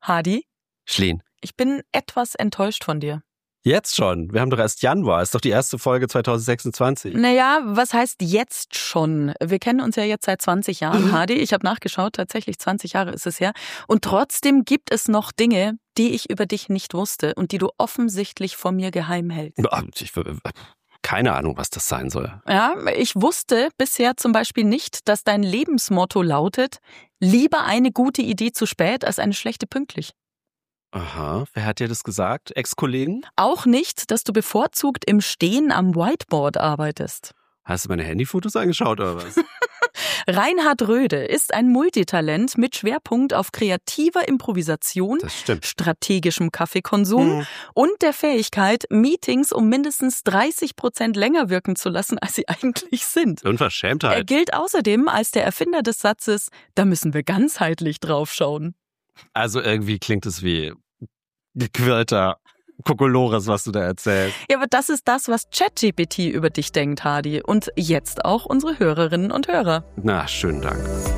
Hadi, Schleen. ich bin etwas enttäuscht von dir. Jetzt schon? Wir haben doch erst Januar. Ist doch die erste Folge 2026. Naja, was heißt jetzt schon? Wir kennen uns ja jetzt seit 20 Jahren, Hadi. Ich habe nachgeschaut, tatsächlich 20 Jahre ist es her. Und trotzdem gibt es noch Dinge, die ich über dich nicht wusste und die du offensichtlich vor mir geheim hältst. Keine Ahnung, was das sein soll. Ja, ich wusste bisher zum Beispiel nicht, dass dein Lebensmotto lautet, lieber eine gute Idee zu spät als eine schlechte pünktlich. Aha, wer hat dir das gesagt? Ex-Kollegen? Auch nicht, dass du bevorzugt im Stehen am Whiteboard arbeitest. Hast du meine Handyfotos angeschaut oder was? Reinhard Röde ist ein Multitalent mit Schwerpunkt auf kreativer Improvisation, Das stimmt. strategischem Kaffeekonsum und der Fähigkeit, Meetings um mindestens 30% länger wirken zu lassen, als sie eigentlich sind. Er Unverschämtheit. gilt außerdem als der Erfinder des Satzes, da müssen wir ganzheitlich draufschauen. Also irgendwie klingt es wie gequirlter Kokolores, was du da erzählst. Ja, aber das ist das, was ChatGPT über dich denkt, Hadi. Und jetzt auch unsere Hörerinnen und Hörer. Na, schönen Dank.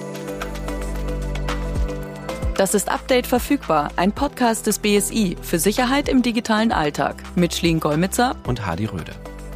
Das ist Update verfügbar, ein Podcast des BSI für Sicherheit im digitalen Alltag mit Schleen Golmitzer. Und Hadi Röde.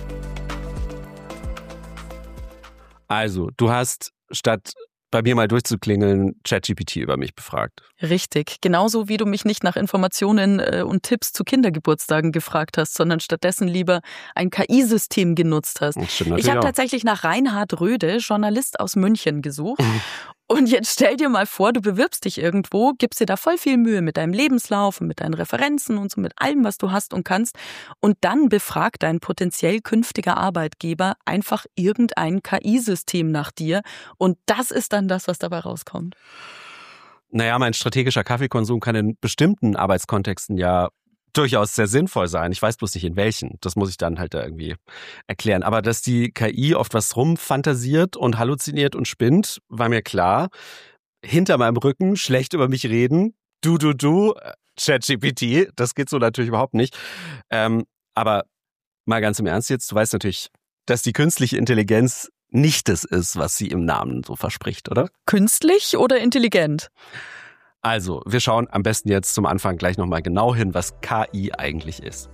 Also, du hast statt bei mir mal durchzuklingeln, ChatGPT über mich befragt. Richtig, genauso wie du mich nicht nach Informationen und Tipps zu Kindergeburtstagen gefragt hast, sondern stattdessen lieber ein KI-System genutzt hast. Das stimmt natürlich Ich habe auch. tatsächlich nach Reinhard Röde, Journalist aus München, gesucht. Und jetzt stell dir mal vor, du bewirbst dich irgendwo, gibst dir da voll viel Mühe mit deinem Lebenslauf und mit deinen Referenzen und so mit allem, was du hast und kannst. Und dann befragt dein potenziell künftiger Arbeitgeber einfach irgendein KI-System nach dir. Und das ist dann das, was dabei rauskommt. Naja, mein strategischer Kaffeekonsum kann in bestimmten Arbeitskontexten ja durchaus sehr sinnvoll sein. Ich weiß bloß nicht in welchen. Das muss ich dann halt da irgendwie erklären. Aber dass die KI oft was rumfantasiert und halluziniert und spinnt, war mir klar. Hinter meinem Rücken schlecht über mich reden. Du, ChatGPT, das geht so natürlich überhaupt nicht. Aber mal ganz im Ernst jetzt, du weißt natürlich, dass die künstliche Intelligenz nicht das ist, was sie im Namen so verspricht, oder? Künstlich oder intelligent? Also, wir schauen am besten jetzt zum Anfang gleich nochmal genau hin, was KI eigentlich ist.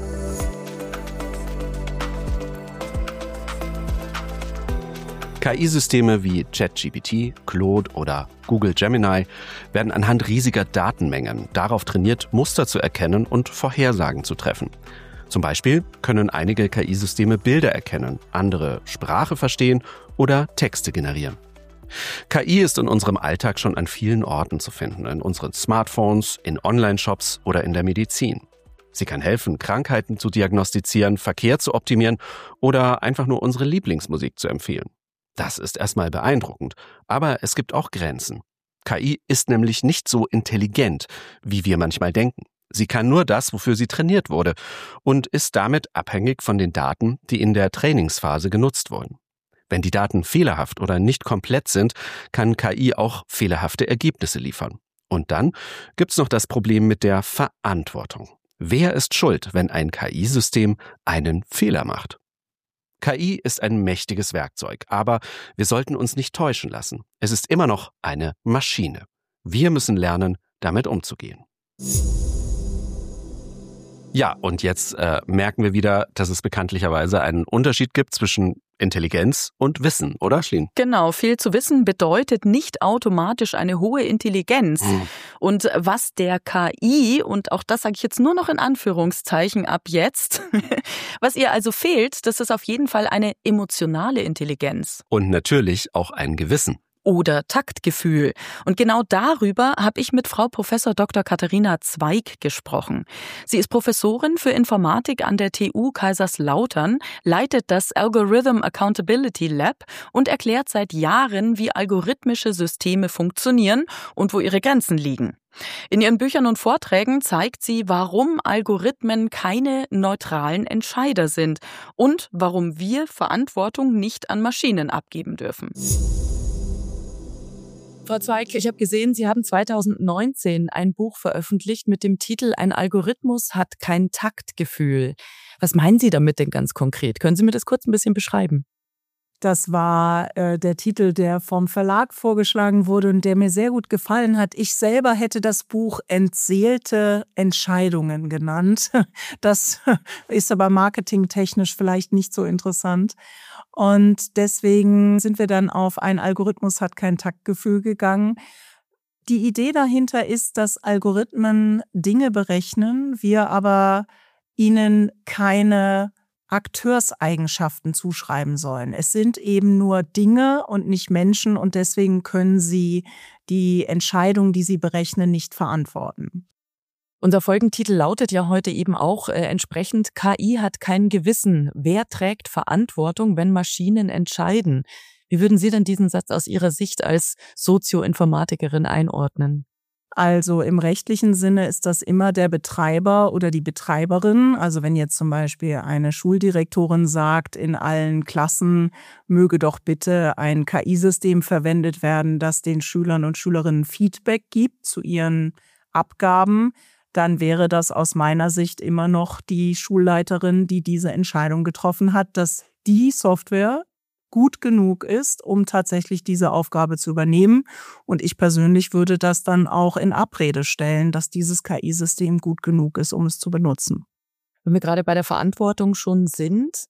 KI-Systeme wie ChatGPT, Claude oder Google Gemini werden anhand riesiger Datenmengen darauf trainiert, Muster zu erkennen und Vorhersagen zu treffen. Zum Beispiel können einige KI-Systeme Bilder erkennen, andere Sprache verstehen oder Texte generieren. KI ist in unserem Alltag schon an vielen Orten zu finden, in unseren Smartphones, in Online-Shops oder in der Medizin. Sie kann helfen, Krankheiten zu diagnostizieren, Verkehr zu optimieren oder einfach nur unsere Lieblingsmusik zu empfehlen. Das ist erstmal beeindruckend, aber es gibt auch Grenzen. KI ist nämlich nicht so intelligent, wie wir manchmal denken. Sie kann nur das, wofür sie trainiert wurde und ist damit abhängig von den Daten, die in der Trainingsphase genutzt wurden. Wenn die Daten fehlerhaft oder nicht komplett sind, kann KI auch fehlerhafte Ergebnisse liefern. Und dann gibt's noch das Problem mit der Verantwortung. Wer ist schuld, wenn ein KI-System einen Fehler macht? KI ist ein mächtiges Werkzeug, aber wir sollten uns nicht täuschen lassen. Es ist immer noch eine Maschine. Wir müssen lernen, damit umzugehen. Ja, und jetzt merken wir wieder, dass es bekanntlicherweise einen Unterschied gibt zwischen Intelligenz und Wissen, oder Schleen? Genau, viel zu wissen bedeutet nicht automatisch eine hohe Intelligenz. Und was der KI, und auch das sage ich jetzt nur noch in Anführungszeichen ab jetzt, was ihr also fehlt, das ist auf jeden Fall eine emotionale Intelligenz. Und natürlich auch ein Gewissen. Oder Taktgefühl. Und genau darüber habe ich mit Frau Prof. Dr. Katharina Zweig gesprochen. Sie ist Professorin für Informatik an der TU Kaiserslautern, leitet das Algorithm Accountability Lab und erklärt seit Jahren, wie algorithmische Systeme funktionieren und wo ihre Grenzen liegen. In ihren Büchern und Vorträgen zeigt sie, warum Algorithmen keine neutralen Entscheider sind und warum wir Verantwortung nicht an Maschinen abgeben dürfen. Frau Zweig, ich habe gesehen, Sie haben 2019 ein Buch veröffentlicht mit dem Titel »Ein Algorithmus hat kein Taktgefühl«. Was meinen Sie damit denn ganz konkret? Können Sie mir das kurz ein bisschen beschreiben? Das war der Titel, der vom Verlag vorgeschlagen wurde und der mir sehr gut gefallen hat. Ich selber hätte das Buch Entseelte Entscheidungen genannt. Das ist aber marketingtechnisch vielleicht nicht so interessant. Und deswegen sind wir dann auf ein Algorithmus hat kein Taktgefühl gegangen. Die Idee dahinter ist, dass Algorithmen Dinge berechnen, wir aber ihnen keine Akteurseigenschaften zuschreiben sollen. Es sind eben nur Dinge und nicht Menschen und deswegen können sie die Entscheidungen, die sie berechnen, nicht verantworten. Unser Folgentitel lautet ja heute eben auch entsprechend, KI hat kein Gewissen. Wer trägt Verantwortung, wenn Maschinen entscheiden? Wie würden Sie denn diesen Satz aus Ihrer Sicht als Sozioinformatikerin einordnen? Also im rechtlichen Sinne ist das immer der Betreiber oder die Betreiberin. Also wenn jetzt zum Beispiel eine Schuldirektorin sagt, in allen Klassen möge doch bitte ein KI-System verwendet werden, das den Schülern und Schülerinnen Feedback gibt zu ihren Abgaben, dann wäre das aus meiner Sicht immer noch die Schulleiterin, die diese Entscheidung getroffen hat, dass die Software gut genug ist, um tatsächlich diese Aufgabe zu übernehmen. Und ich persönlich würde das dann auch in Abrede stellen, dass dieses KI-System gut genug ist, um es zu benutzen. Wenn wir gerade bei der Verantwortung schon sind,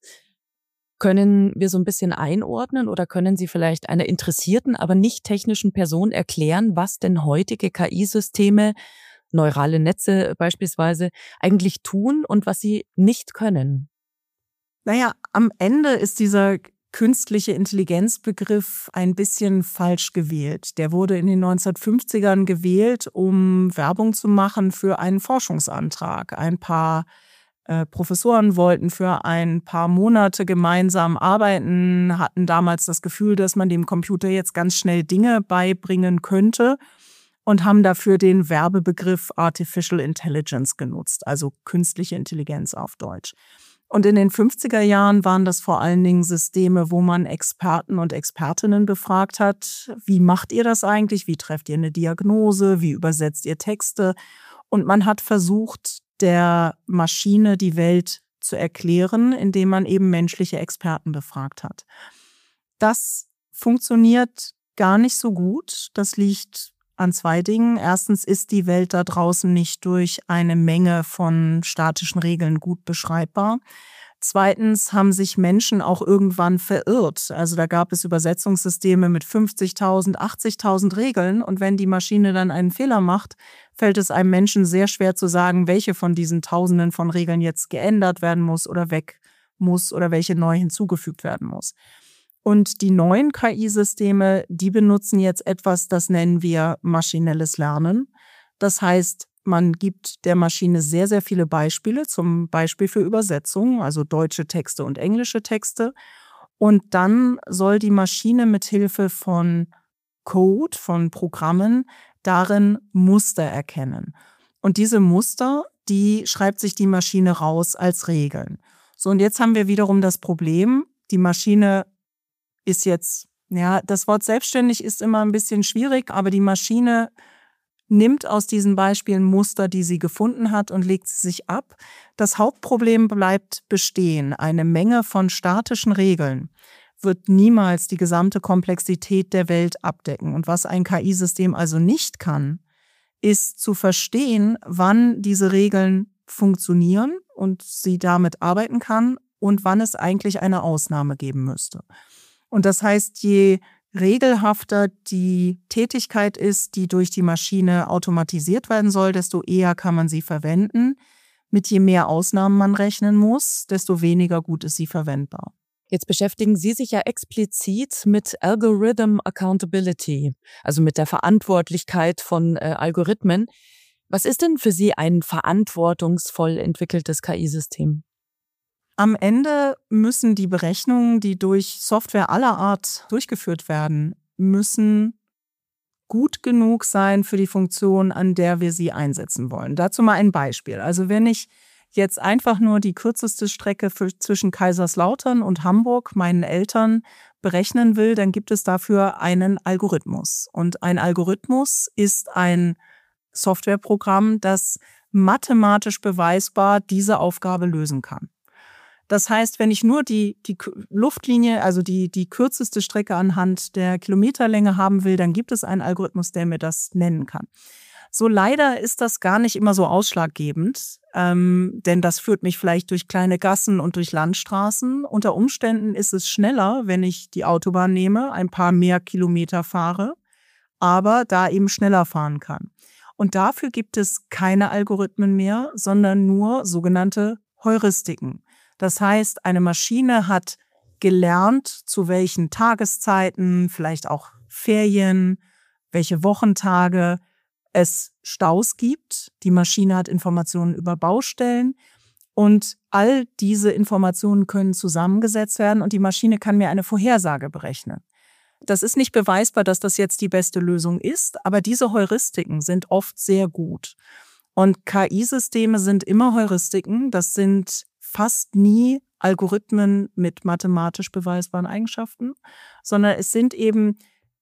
können wir so ein bisschen einordnen oder können Sie vielleicht einer interessierten, aber nicht technischen Person erklären, was denn heutige KI-Systeme, neurale Netze beispielsweise, eigentlich tun und was sie nicht können? Naja, am Ende ist dieser künstliche Intelligenzbegriff ein bisschen falsch gewählt. Der wurde in den 1950ern gewählt, um Werbung zu machen für einen Forschungsantrag. Ein paar Professoren wollten für ein paar Monate gemeinsam arbeiten, hatten damals das Gefühl, dass man dem Computer jetzt ganz schnell Dinge beibringen könnte und haben dafür den Werbebegriff Artificial Intelligence genutzt, also künstliche Intelligenz auf Deutsch. Und in den 50er Jahren waren das vor allen Dingen Systeme, wo man Experten und Expertinnen befragt hat. Wie macht ihr das eigentlich? Wie trefft ihr eine Diagnose? Wie übersetzt ihr Texte? Und man hat versucht, der Maschine die Welt zu erklären, indem man eben menschliche Experten befragt hat. Das funktioniert gar nicht so gut. Das liegt an zwei Dingen. Erstens ist die Welt da draußen nicht durch eine Menge von statischen Regeln gut beschreibbar. Zweitens haben sich Menschen auch irgendwann verirrt. Also da gab es Übersetzungssysteme mit 50.000, 80.000 Regeln. Und wenn die Maschine dann einen Fehler macht, fällt es einem Menschen sehr schwer zu sagen, welche von diesen Tausenden von Regeln jetzt geändert werden muss oder weg muss oder welche neu hinzugefügt werden muss. Und die neuen KI-Systeme, die benutzen jetzt etwas, das nennen wir maschinelles Lernen. Das heißt, man gibt der Maschine sehr, sehr viele Beispiele, zum Beispiel für Übersetzungen, also deutsche Texte und englische Texte. Und dann soll die Maschine mithilfe von Code, von Programmen, darin Muster erkennen. Und diese Muster, die schreibt sich die Maschine raus als Regeln. So, und jetzt haben wir wiederum das Problem, die Maschine ist jetzt, ja, das Wort selbstständig ist immer ein bisschen schwierig, aber die Maschine nimmt aus diesen Beispielen Muster, die sie gefunden hat, und legt sie sich ab. Das Hauptproblem bleibt bestehen. Eine Menge von statischen Regeln wird niemals die gesamte Komplexität der Welt abdecken. Und was ein KI-System also nicht kann, ist zu verstehen, wann diese Regeln funktionieren und sie damit arbeiten kann und wann es eigentlich eine Ausnahme geben müsste. Und das heißt, je regelhafter die Tätigkeit ist, die durch die Maschine automatisiert werden soll, desto eher kann man sie verwenden. Mit je mehr Ausnahmen man rechnen muss, desto weniger gut ist sie verwendbar. Jetzt beschäftigen Sie sich ja explizit mit Algorithm Accountability, also mit der Verantwortlichkeit von Algorithmen. Was ist denn für Sie ein verantwortungsvoll entwickeltes KI-System? Am Ende müssen die Berechnungen, die durch Software aller Art durchgeführt werden, müssen gut genug sein für die Funktion, an der wir sie einsetzen wollen. Dazu mal ein Beispiel. Also wenn ich jetzt einfach nur die kürzeste Strecke zwischen Kaiserslautern und Hamburg meinen Eltern berechnen will, dann gibt es dafür einen Algorithmus. Und ein Algorithmus ist ein Softwareprogramm, das mathematisch beweisbar diese Aufgabe lösen kann. Das heißt, wenn ich nur die Luftlinie, also die kürzeste Strecke anhand der Kilometerlänge haben will, dann gibt es einen Algorithmus, der mir das nennen kann. So leider ist das gar nicht immer so ausschlaggebend, denn das führt mich vielleicht durch kleine Gassen und durch Landstraßen. Unter Umständen ist es schneller, wenn ich die Autobahn nehme, ein paar mehr Kilometer fahre, aber da eben schneller fahren kann. Und dafür gibt es keine Algorithmen mehr, sondern nur sogenannte Heuristiken. Das heißt, eine Maschine hat gelernt, zu welchen Tageszeiten, vielleicht auch Ferien, welche Wochentage es Staus gibt. Die Maschine hat Informationen über Baustellen und all diese Informationen können zusammengesetzt werden und die Maschine kann mir eine Vorhersage berechnen. Das ist nicht beweisbar, dass das jetzt die beste Lösung ist, aber diese Heuristiken sind oft sehr gut. Und KI-Systeme sind immer Heuristiken. Das sind fast nie Algorithmen mit mathematisch beweisbaren Eigenschaften, sondern es sind eben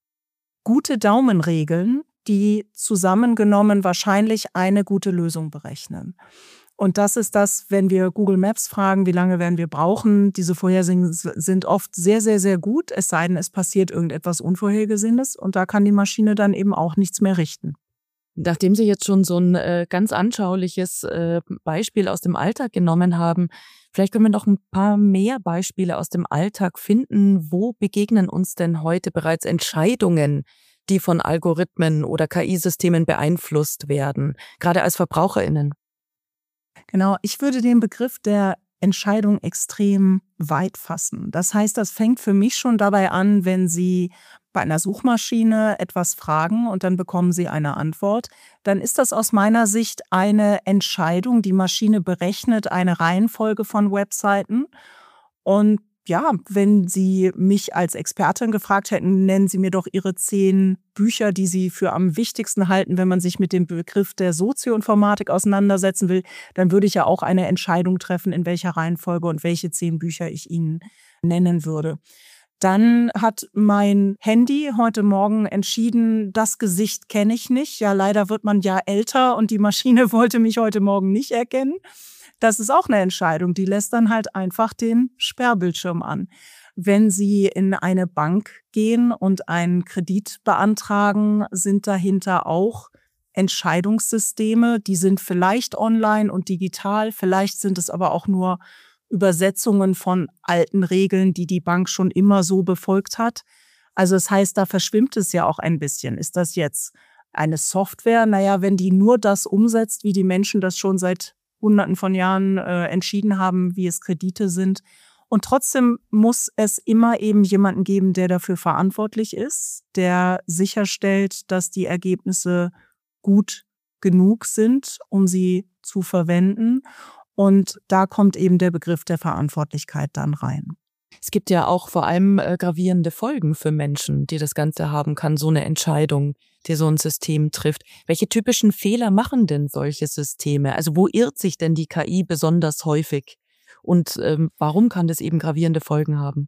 gute Daumenregeln, die zusammengenommen wahrscheinlich eine gute Lösung berechnen. Und das ist das, wenn wir Google Maps fragen, wie lange werden wir brauchen. Diese Vorhersagen sind oft sehr, sehr, sehr gut, es sei denn, es passiert irgendetwas Unvorhergesehenes und da kann die Maschine dann eben auch nichts mehr richten. Nachdem Sie jetzt schon so ein ganz anschauliches Beispiel aus dem Alltag genommen haben, vielleicht können wir noch ein paar mehr Beispiele aus dem Alltag finden. Wo begegnen uns denn heute bereits Entscheidungen, die von Algorithmen oder KI-Systemen beeinflusst werden, gerade als VerbraucherInnen? Genau, ich würde den Begriff der Entscheidung extrem weit fassen. Das heißt, das fängt für mich schon dabei an, wenn Sie bei einer Suchmaschine etwas fragen und dann bekommen Sie eine Antwort, dann ist das aus meiner Sicht eine Entscheidung. Die Maschine berechnet eine Reihenfolge von Webseiten und ja, wenn Sie mich als Expertin gefragt hätten, nennen Sie mir doch Ihre 10 Bücher, die Sie für am wichtigsten halten, wenn man sich mit dem Begriff der Sozioinformatik auseinandersetzen will, dann würde ich ja auch eine Entscheidung treffen, in welcher Reihenfolge und welche 10 Bücher ich Ihnen nennen würde. Dann hat mein Handy heute Morgen entschieden, das Gesicht kenne ich nicht. Ja, leider wird man ja älter und die Maschine wollte mich heute Morgen nicht erkennen. Das ist auch eine Entscheidung, die lässt dann halt einfach den Sperrbildschirm an. Wenn Sie in eine Bank gehen und einen Kredit beantragen, sind dahinter auch Entscheidungssysteme, die sind vielleicht online und digital, vielleicht sind es aber auch nur Übersetzungen von alten Regeln, die die Bank schon immer so befolgt hat. Also das heißt, da verschwimmt es ja auch ein bisschen. Ist das jetzt eine Software? Naja, wenn die nur das umsetzt, wie die Menschen das schon seit Hunderten von Jahren entschieden haben, wie es Kredite sind. Und trotzdem muss es immer eben jemanden geben, der dafür verantwortlich ist, der sicherstellt, dass die Ergebnisse gut genug sind, um sie zu verwenden. Und da kommt eben der Begriff der Verantwortlichkeit dann rein. Es gibt ja auch vor allem gravierende Folgen für Menschen, die das Ganze haben kann, so eine Entscheidung, die so ein System trifft. Welche typischen Fehler machen denn solche Systeme? Also wo irrt sich denn die KI besonders häufig? Und warum kann das eben gravierende Folgen haben?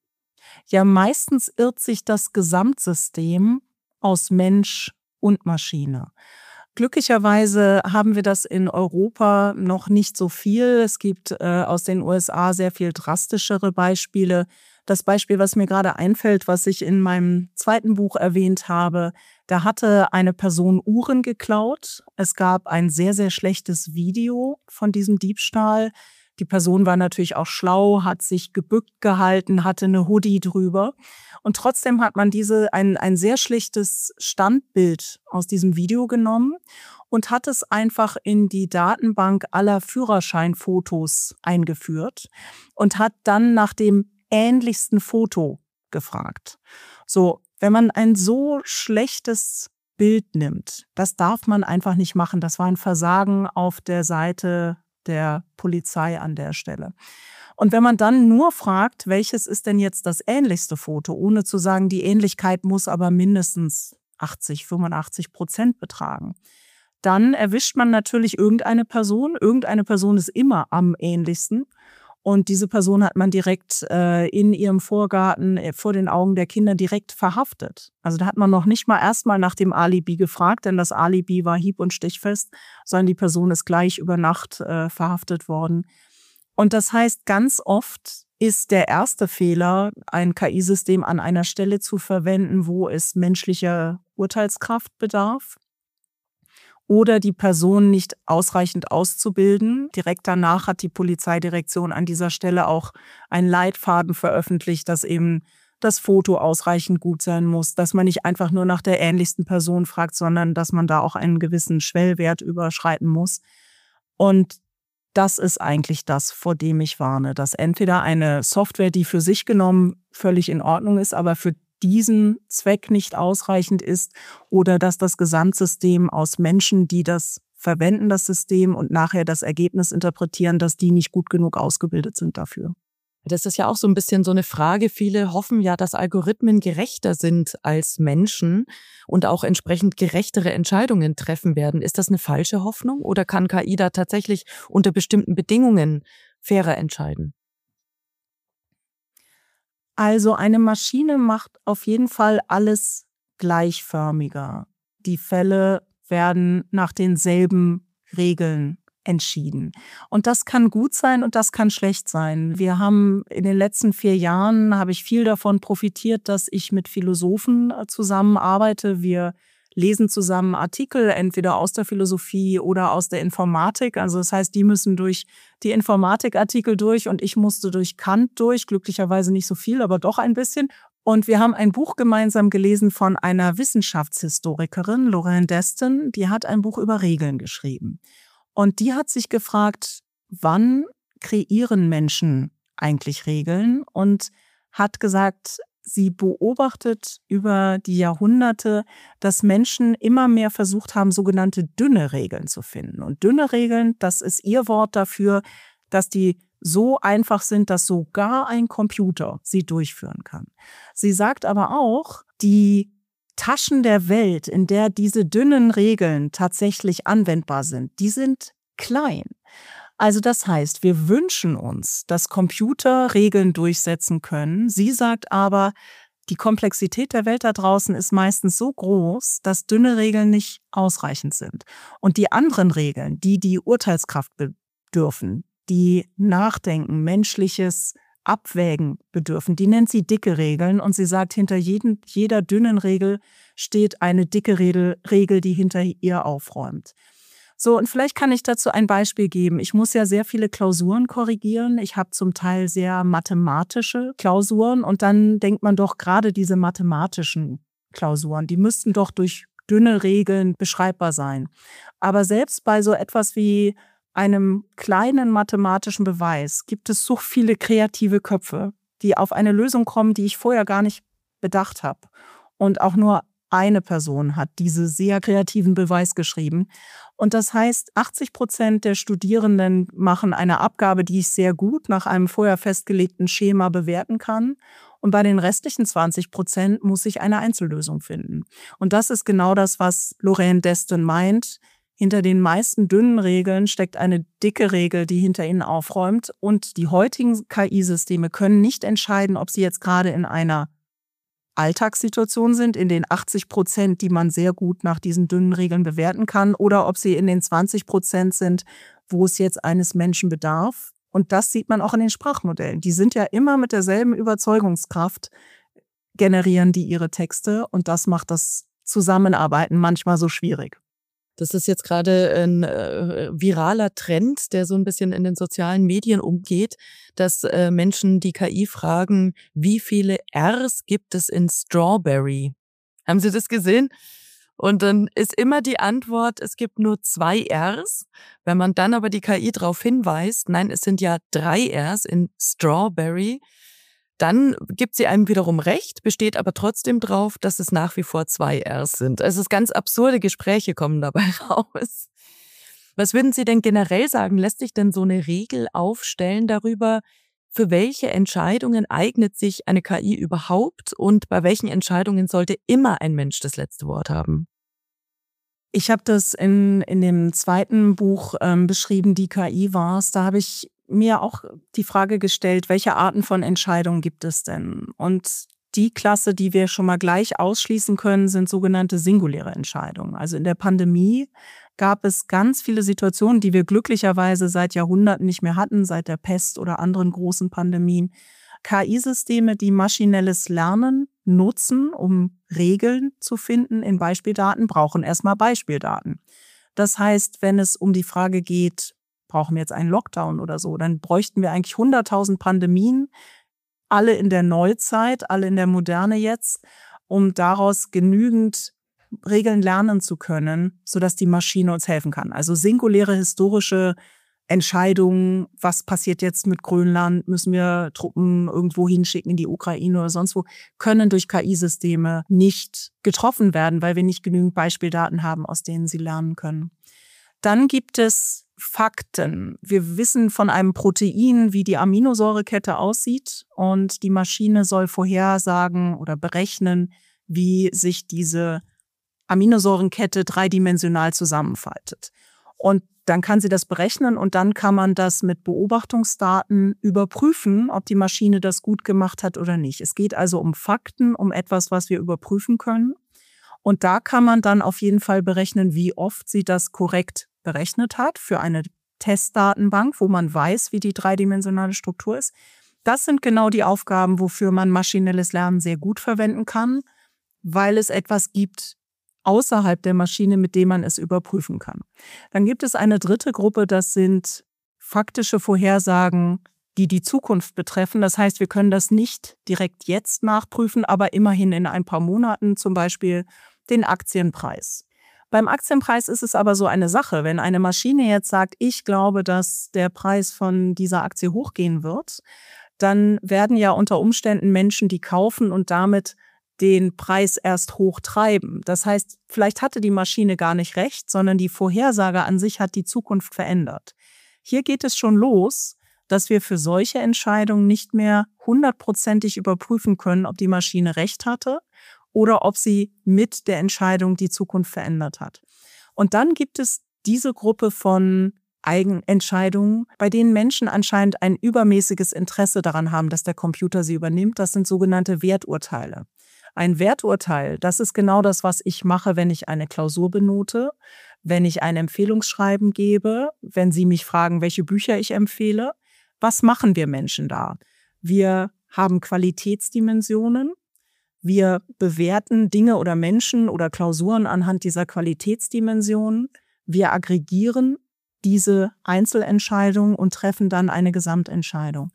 Ja, meistens irrt sich das Gesamtsystem aus Mensch und Maschine. Glücklicherweise haben wir das in Europa noch nicht so viel. Es gibt aus den USA sehr viel drastischere Beispiele. Das Beispiel, was mir gerade einfällt, was ich in meinem zweiten Buch erwähnt habe, da hatte eine Person Uhren geklaut. Es gab ein sehr, sehr schlechtes Video von diesem Diebstahl. Die Person war natürlich auch schlau, hat sich gebückt gehalten, hatte eine Hoodie drüber. Und trotzdem hat man ein sehr schlichtes Standbild aus diesem Video genommen und hat es einfach in die Datenbank aller Führerscheinfotos eingeführt und hat dann nach dem ähnlichsten Foto gefragt. So, wenn man ein so schlechtes Bild nimmt, das darf man einfach nicht machen. Das war ein Versagen auf der Seite der Polizei an der Stelle. Und wenn man dann nur fragt, welches ist denn jetzt das ähnlichste Foto, ohne zu sagen, die Ähnlichkeit muss aber mindestens 85% betragen, dann erwischt man natürlich irgendeine Person. Irgendeine Person ist immer am ähnlichsten. Und diese Person hat man direkt in ihrem Vorgarten vor den Augen der Kinder direkt verhaftet. Also da hat man noch nicht mal erstmal nach dem Alibi gefragt, denn das Alibi war hieb- und stichfest, sondern die Person ist gleich über Nacht verhaftet worden. Und das heißt, ganz oft ist der erste Fehler, ein KI-System an einer Stelle zu verwenden, wo es menschlicher Urteilskraft bedarf oder die Person nicht ausreichend auszubilden. Direkt danach hat die Polizeidirektion an dieser Stelle auch einen Leitfaden veröffentlicht, dass eben das Foto ausreichend gut sein muss, dass man nicht einfach nur nach der ähnlichsten Person fragt, sondern dass man da auch einen gewissen Schwellwert überschreiten muss. Und das ist eigentlich das, vor dem ich warne, dass entweder eine Software, die für sich genommen völlig in Ordnung ist, aber für diesen Zweck nicht ausreichend ist, oder dass das Gesamtsystem aus Menschen, die das verwenden, das System, und nachher das Ergebnis interpretieren, dass die nicht gut genug ausgebildet sind dafür. Das ist ja auch so ein bisschen so eine Frage. Viele hoffen ja, dass Algorithmen gerechter sind als Menschen und auch entsprechend gerechtere Entscheidungen treffen werden. Ist das eine falsche Hoffnung oder kann KI da tatsächlich unter bestimmten Bedingungen fairer entscheiden? Also eine Maschine macht auf jeden Fall alles gleichförmiger. Die Fälle werden nach denselben Regeln entschieden. Und das kann gut sein und das kann schlecht sein. Wir haben in den letzten 4 Jahren, habe ich viel davon profitiert, dass ich mit Philosophen zusammenarbeite. Wir lesen zusammen Artikel, entweder aus der Philosophie oder aus der Informatik. Also das heißt, die müssen durch die Informatikartikel durch und ich musste durch Kant durch. Glücklicherweise nicht so viel, aber doch ein bisschen. Und wir haben ein Buch gemeinsam gelesen von einer Wissenschaftshistorikerin, Lorraine Destin. Die hat ein Buch über Regeln geschrieben. Und die hat sich gefragt, wann kreieren Menschen eigentlich Regeln? Und hat gesagt, sie beobachtet über die Jahrhunderte, dass Menschen immer mehr versucht haben, sogenannte dünne Regeln zu finden. Und dünne Regeln, das ist ihr Wort dafür, dass die so einfach sind, dass sogar ein Computer sie durchführen kann. Sie sagt aber auch, die Taschen der Welt, in der diese dünnen Regeln tatsächlich anwendbar sind, die sind klein. Also das heißt, wir wünschen uns, dass Computer Regeln durchsetzen können. Sie sagt aber, die Komplexität der Welt da draußen ist meistens so groß, dass dünne Regeln nicht ausreichend sind. Und die anderen Regeln, die Urteilskraft bedürfen, die Nachdenken, menschliches Abwägen bedürfen, die nennt sie dicke Regeln. Und sie sagt, hinter jeder dünnen Regel steht eine dicke Regel, die hinter ihr aufräumt. So, und vielleicht kann ich dazu ein Beispiel geben. Ich muss ja sehr viele Klausuren korrigieren. Ich habe zum Teil sehr mathematische Klausuren. Und dann denkt man doch, gerade diese mathematischen Klausuren, die müssten doch durch dünne Regeln beschreibbar sein. Aber selbst bei so etwas wie einem kleinen mathematischen Beweis gibt es so viele kreative Köpfe, die auf eine Lösung kommen, die ich vorher gar nicht bedacht habe. Und auch nur eine Person hat diese sehr kreativen Beweis geschrieben. Und das heißt, 80% der Studierenden machen eine Abgabe, die ich sehr gut nach einem vorher festgelegten Schema bewerten kann. Und bei den restlichen 20% muss ich eine Einzellösung finden. Und das ist genau das, was Lorraine Destin meint. Hinter den meisten dünnen Regeln steckt eine dicke Regel, die hinter ihnen aufräumt. Und die heutigen KI-Systeme können nicht entscheiden, ob sie jetzt gerade in einer Alltagssituation sind, in den 80%, die man sehr gut nach diesen dünnen Regeln bewerten kann, oder ob sie in den 20% sind, wo es jetzt eines Menschen bedarf. Und das sieht man auch in den Sprachmodellen. Die sind ja immer mit derselben Überzeugungskraft, generieren die ihre Texte. Und das macht das Zusammenarbeiten manchmal so schwierig. Das ist jetzt gerade ein viraler Trend, der so ein bisschen in den sozialen Medien umgeht, dass Menschen die KI fragen, wie viele Rs gibt es in Strawberry? Haben Sie das gesehen? Und dann ist immer die Antwort, es gibt nur 2 Rs. Wenn man dann aber die KI darauf hinweist, nein, es sind ja 3 Rs in Strawberry, dann gibt sie einem wiederum recht, besteht aber trotzdem drauf, dass es nach wie vor 2 Rs sind. Also es ist ganz absurde Gespräche kommen dabei raus. Was würden Sie denn generell sagen? Lässt sich denn so eine Regel aufstellen darüber, für welche Entscheidungen eignet sich eine KI überhaupt und bei welchen Entscheidungen sollte immer ein Mensch das letzte Wort haben? Ich habe das in dem zweiten Buch beschrieben, die KI war's. Da habe ich mir auch die Frage gestellt, welche Arten von Entscheidungen gibt es denn? Und die Klasse, die wir schon mal gleich ausschließen können, sind sogenannte singuläre Entscheidungen. Also in der Pandemie gab es ganz viele Situationen, die wir glücklicherweise seit Jahrhunderten nicht mehr hatten, seit der Pest oder anderen großen Pandemien. KI-Systeme, die maschinelles Lernen nutzen, um Regeln zu finden in Beispieldaten, brauchen erstmal Beispieldaten. Das heißt, wenn es um die Frage geht, brauchen wir jetzt einen Lockdown oder so, dann bräuchten wir eigentlich 100.000 Pandemien, alle in der Neuzeit, alle in der Moderne jetzt, um daraus genügend Regeln lernen zu können, sodass die Maschine uns helfen kann. Also singuläre historische Entscheidungen, was passiert jetzt mit Grönland, müssen wir Truppen irgendwo hinschicken in die Ukraine oder sonst wo, können durch KI-Systeme nicht getroffen werden, weil wir nicht genügend Beispieldaten haben, aus denen sie lernen können. Dann gibt es Fakten. Wir wissen von einem Protein, wie die Aminosäurekette aussieht, und die Maschine soll vorhersagen oder berechnen, wie sich diese Aminosäurenkette dreidimensional zusammenfaltet. Und dann kann sie das berechnen und dann kann man das mit Beobachtungsdaten überprüfen, ob die Maschine das gut gemacht hat oder nicht. Es geht also um Fakten, um etwas, was wir überprüfen können. Und da kann man dann auf jeden Fall berechnen, wie oft sie das korrekt berechnet hat für eine Testdatenbank, wo man weiß, wie die dreidimensionale Struktur ist. Das sind genau die Aufgaben, wofür man maschinelles Lernen sehr gut verwenden kann, weil es etwas gibt außerhalb der Maschine, mit dem man es überprüfen kann. Dann gibt es eine dritte Gruppe, das sind faktische Vorhersagen, die die Zukunft betreffen. Das heißt, wir können das nicht direkt jetzt nachprüfen, aber immerhin in ein paar Monaten, zum Beispiel den Aktienpreis. Beim Aktienpreis ist es aber so eine Sache. Wenn eine Maschine jetzt sagt, ich glaube, dass der Preis von dieser Aktie hochgehen wird, dann werden ja unter Umständen Menschen die kaufen und damit den Preis erst hochtreiben. Das heißt, vielleicht hatte die Maschine gar nicht recht, sondern die Vorhersage an sich hat die Zukunft verändert. Hier geht es schon los, dass wir für solche Entscheidungen nicht mehr 100%ig überprüfen können, ob die Maschine recht hatte oder ob sie mit der Entscheidung die Zukunft verändert hat. Und dann gibt es diese Gruppe von Eigenentscheidungen, bei denen Menschen anscheinend ein übermäßiges Interesse daran haben, dass der Computer sie übernimmt. Das sind sogenannte Werturteile. Ein Werturteil, das ist genau das, was ich mache, wenn ich eine Klausur benote, wenn ich ein Empfehlungsschreiben gebe, wenn Sie mich fragen, welche Bücher ich empfehle. Was machen wir Menschen da? Wir haben Qualitätsdimensionen. Wir bewerten Dinge oder Menschen oder Klausuren anhand dieser Qualitätsdimensionen. Wir aggregieren diese Einzelentscheidungen und treffen dann eine Gesamtentscheidung.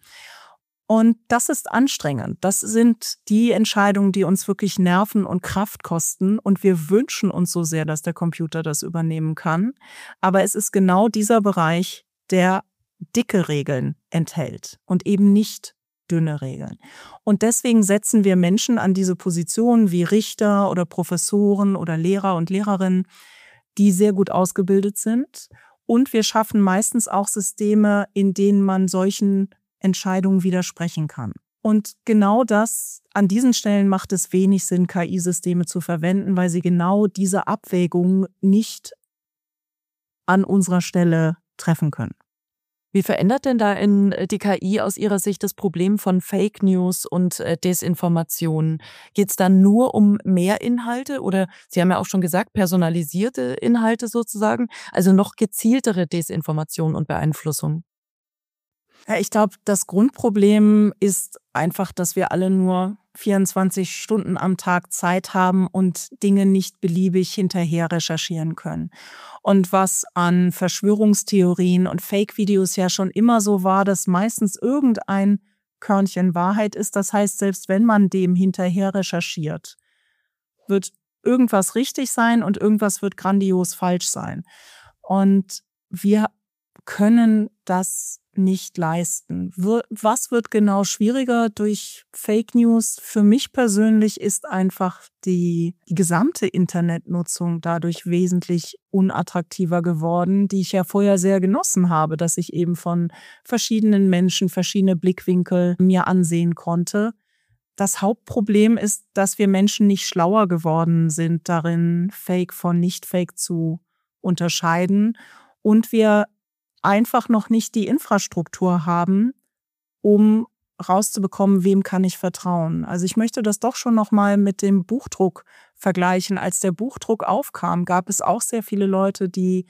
Und das ist anstrengend. Das sind die Entscheidungen, die uns wirklich Nerven und Kraft kosten. Und wir wünschen uns so sehr, dass der Computer das übernehmen kann. Aber es ist genau dieser Bereich, der dicke Regeln enthält und eben nicht dünne Regeln. Und deswegen setzen wir Menschen an diese Positionen wie Richter oder Professoren oder Lehrer und Lehrerinnen, die sehr gut ausgebildet sind. Und wir schaffen meistens auch Systeme, in denen man solchen Entscheidungen widersprechen kann. Und genau das, an diesen Stellen macht es wenig Sinn, KI-Systeme zu verwenden, weil sie genau diese Abwägung nicht an unserer Stelle treffen können. Wie verändert denn da in die KI aus Ihrer Sicht das Problem von Fake News und Desinformation? Geht es dann nur um mehr Inhalte oder Sie haben ja auch schon gesagt, personalisierte Inhalte sozusagen, also noch gezieltere Desinformation und Beeinflussung? Ja, ich glaube, das Grundproblem ist einfach, dass wir alle nur 24 Stunden am Tag Zeit haben und Dinge nicht beliebig hinterher recherchieren können. Und was an Verschwörungstheorien und Fake-Videos ja schon immer so war, dass meistens irgendein Körnchen Wahrheit ist. Das heißt, selbst wenn man dem hinterher recherchiert, wird irgendwas richtig sein und irgendwas wird grandios falsch sein. Und wir können das nicht leisten. Was wird genau schwieriger durch Fake News? Für mich persönlich ist einfach die gesamte Internetnutzung dadurch wesentlich unattraktiver geworden, die ich ja vorher sehr genossen habe, dass ich eben von verschiedenen Menschen verschiedene Blickwinkel mir ansehen konnte. Das Hauptproblem ist, dass wir Menschen nicht schlauer geworden sind darin, Fake von Nicht-Fake zu unterscheiden und wir einfach noch nicht die Infrastruktur haben, um rauszubekommen, wem kann ich vertrauen. Also ich möchte das doch schon noch mal mit dem Buchdruck vergleichen. Als der Buchdruck aufkam, gab es auch sehr viele Leute, die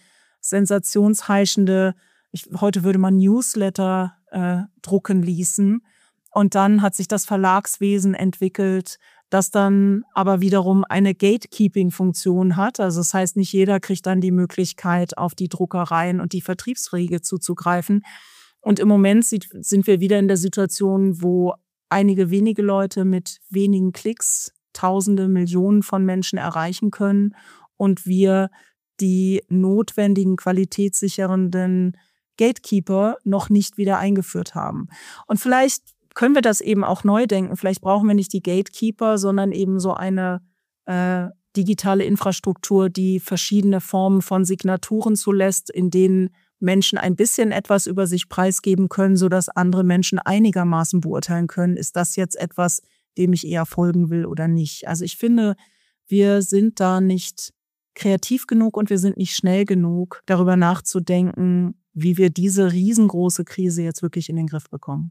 sensationsheischende, heute würde man Newsletter drucken ließen. Und dann hat sich das Verlagswesen entwickelt, das dann aber wiederum eine Gatekeeping-Funktion hat. Also das heißt, nicht jeder kriegt dann die Möglichkeit, auf die Druckereien und die Vertriebswege zuzugreifen. Und im Moment sind wir wieder in der Situation, wo einige wenige Leute mit wenigen Klicks Tausende, Millionen von Menschen erreichen können und wir die notwendigen qualitätssichernden Gatekeeper noch nicht wieder eingeführt haben. Und vielleicht können wir das eben auch neu denken. Vielleicht brauchen wir nicht die Gatekeeper, sondern eben so eine digitale Infrastruktur, die verschiedene Formen von Signaturen zulässt, in denen Menschen ein bisschen etwas über sich preisgeben können, sodass andere Menschen einigermaßen beurteilen können, ist das jetzt etwas, dem ich eher folgen will oder nicht. Also ich finde, wir sind da nicht kreativ genug und wir sind nicht schnell genug, darüber nachzudenken, wie wir diese riesengroße Krise jetzt wirklich in den Griff bekommen.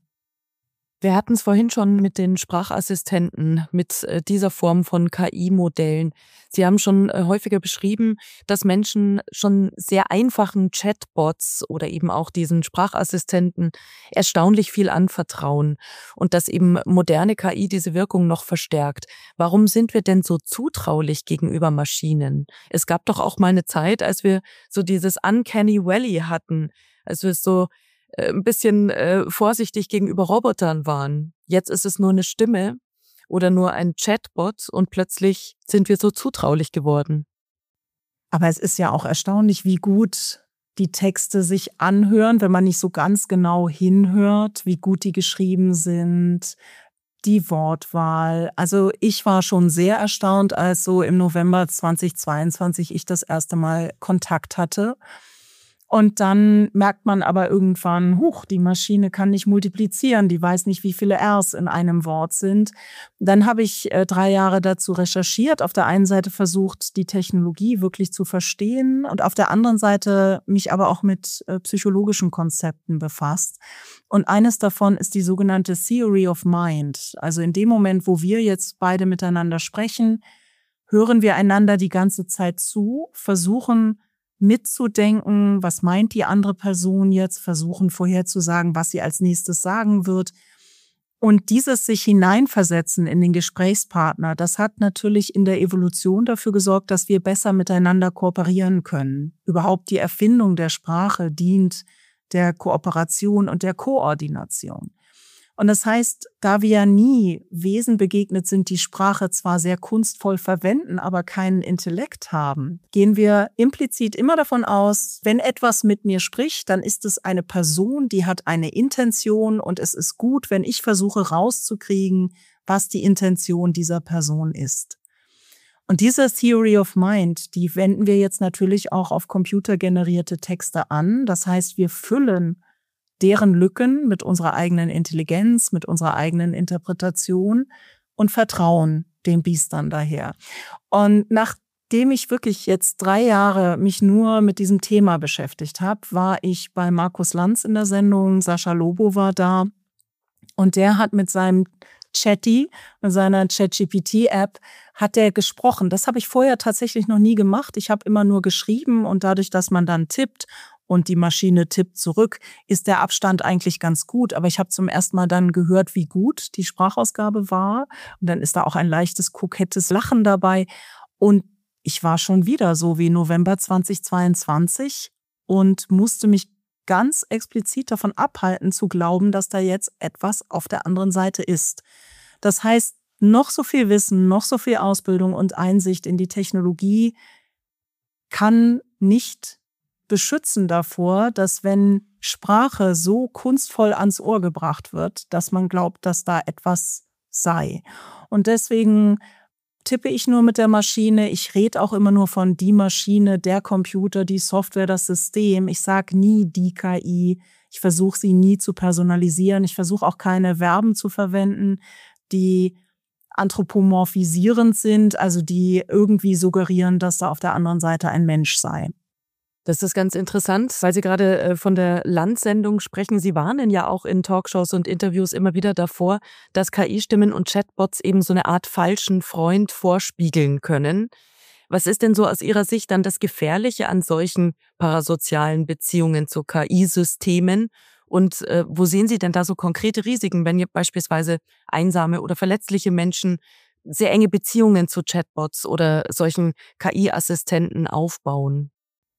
Wir hatten es vorhin schon mit den Sprachassistenten, mit dieser Form von KI-Modellen. Sie haben schon häufiger beschrieben, dass Menschen schon sehr einfachen Chatbots oder eben auch diesen Sprachassistenten erstaunlich viel anvertrauen und dass eben moderne KI diese Wirkung noch verstärkt. Warum sind wir denn so zutraulich gegenüber Maschinen? Es gab doch auch mal eine Zeit, als wir so dieses Uncanny Valley hatten, als wir so ein bisschen vorsichtig gegenüber Robotern waren. Jetzt ist es nur eine Stimme oder nur ein Chatbot und plötzlich sind wir so zutraulich geworden. Aber es ist ja auch erstaunlich, wie gut die Texte sich anhören, wenn man nicht so ganz genau hinhört, wie gut die geschrieben sind, die Wortwahl. Also ich war schon sehr erstaunt, als so im November 2022 ich das erste Mal Kontakt hatte. Und dann merkt man aber irgendwann, die Maschine kann nicht multiplizieren, die weiß nicht, wie viele Rs in einem Wort sind. Dann habe ich 3 Jahre dazu recherchiert, auf der einen Seite versucht, die Technologie wirklich zu verstehen und auf der anderen Seite mich aber auch mit psychologischen Konzepten befasst. Und eines davon ist die sogenannte Theory of Mind. Also in dem Moment, wo wir jetzt beide miteinander sprechen, hören wir einander die ganze Zeit zu, versuchen mitzudenken, was meint die andere Person jetzt, versuchen vorherzusagen, was sie als nächstes sagen wird. Und dieses sich hineinversetzen in den Gesprächspartner, das hat natürlich in der Evolution dafür gesorgt, dass wir besser miteinander kooperieren können. Überhaupt die Erfindung der Sprache dient der Kooperation und der Koordination. Und das heißt, da wir ja nie Wesen begegnet sind, die Sprache zwar sehr kunstvoll verwenden, aber keinen Intellekt haben, gehen wir implizit immer davon aus, wenn etwas mit mir spricht, dann ist es eine Person, die hat eine Intention und es ist gut, wenn ich versuche rauszukriegen, was die Intention dieser Person ist. Und diese Theory of Mind, die wenden wir jetzt natürlich auch auf computergenerierte Texte an. Das heißt, wir füllen deren Lücken mit unserer eigenen Intelligenz, mit unserer eigenen Interpretation und vertrauen den Biestern daher. Und nachdem ich wirklich jetzt 3 Jahre mich nur mit diesem Thema beschäftigt habe, war ich bei Markus Lanz in der Sendung, Sascha Lobo war da und der hat mit seinem Chatty, mit seiner ChatGPT-App, hat der gesprochen. Das habe ich vorher tatsächlich noch nie gemacht. Ich habe immer nur geschrieben und dadurch, dass man dann tippt und die Maschine tippt zurück, ist der Abstand eigentlich ganz gut. Aber ich habe zum ersten Mal dann gehört, wie gut die Sprachausgabe war. Und dann ist da auch ein leichtes, kokettes Lachen dabei. Und ich war schon wieder so wie November 2022 und musste mich ganz explizit davon abhalten, zu glauben, dass da jetzt etwas auf der anderen Seite ist. Das heißt, noch so viel Wissen, noch so viel Ausbildung und Einsicht in die Technologie kann nicht beschützen davor, dass wenn Sprache so kunstvoll ans Ohr gebracht wird, dass man glaubt, dass da etwas sei. Und deswegen tippe ich nur mit der Maschine. Ich rede auch immer nur von die Maschine, der Computer, die Software, das System. Ich sage nie die KI. Ich versuche sie nie zu personalisieren. Ich versuche auch keine Verben zu verwenden, die anthropomorphisierend sind, also die irgendwie suggerieren, dass da auf der anderen Seite ein Mensch sei. Das ist ganz interessant, weil Sie gerade von der Landsendung sprechen. Sie warnen ja auch in Talkshows und Interviews immer wieder davor, dass KI-Stimmen und Chatbots eben so eine Art falschen Freund vorspiegeln können. Was ist denn so aus Ihrer Sicht dann das Gefährliche an solchen parasozialen Beziehungen zu KI-Systemen? Und wo sehen Sie denn da so konkrete Risiken, wenn ihr beispielsweise einsame oder verletzliche Menschen sehr enge Beziehungen zu Chatbots oder solchen KI-Assistenten aufbauen?